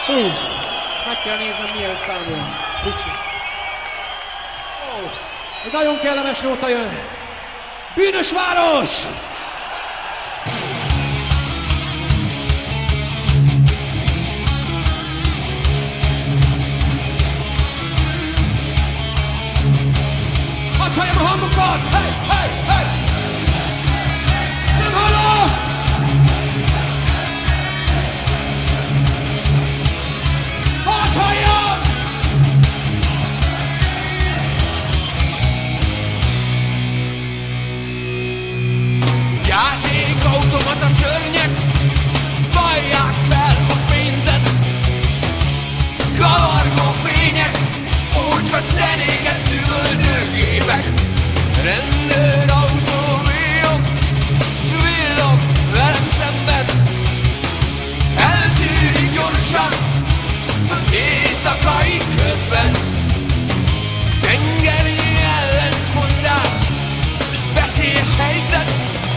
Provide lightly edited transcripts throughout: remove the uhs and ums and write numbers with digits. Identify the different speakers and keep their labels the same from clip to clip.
Speaker 1: És meg kell néznem, milyen számol. Bocsi. Egy nagyon kellemes nóta jön. Bűnös város! Hadd halljam a hangokat! Hey, hey, hey! Nem hallom! Hadd halljam! Játékautomata szörnyek vallják fel a pénzet. Kavargó fények, ócska zenéket üvöltőgépek. Rendőrautó villog, s villog velem szemben. Eltűnik gyorsan az éjszakai ködben. Tengernyi ellentmondás, veszélyes helyzet.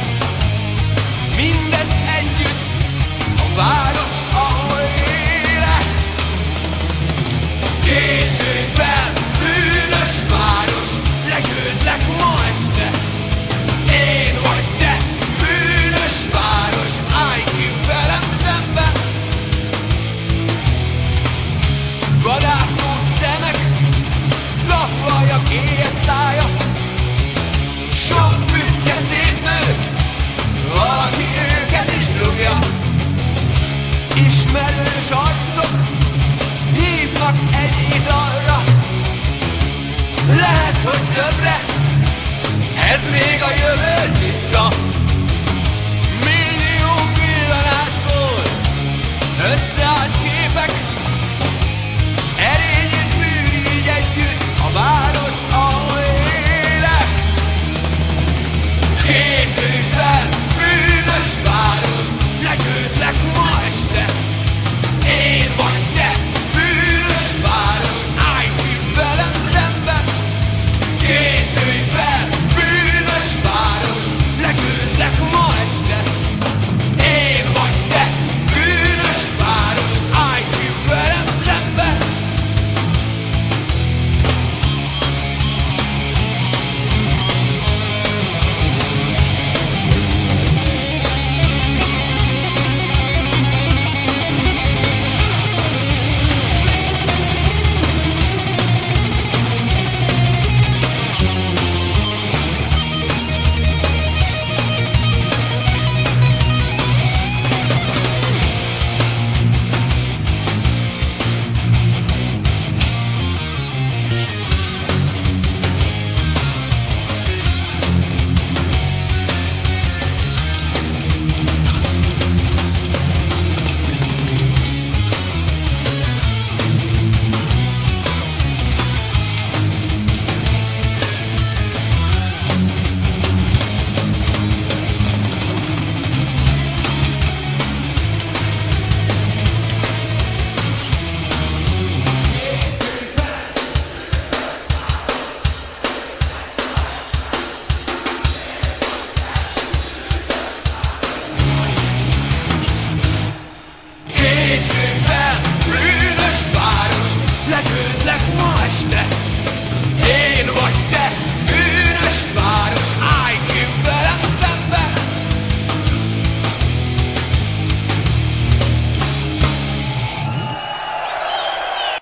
Speaker 1: Minden együtt a város, ahol élek. Későbben bűnös város, legyőzlek ma este. Én vagy te, bűnös város, állj ki velem szemben. Vadászó szemek, lapvajak éhes szája. Sok büszke szép nő, valaki őket is dugja. Ismerős arcok hívnak egy italra. Lehet, hogy többre, ez még a jövő.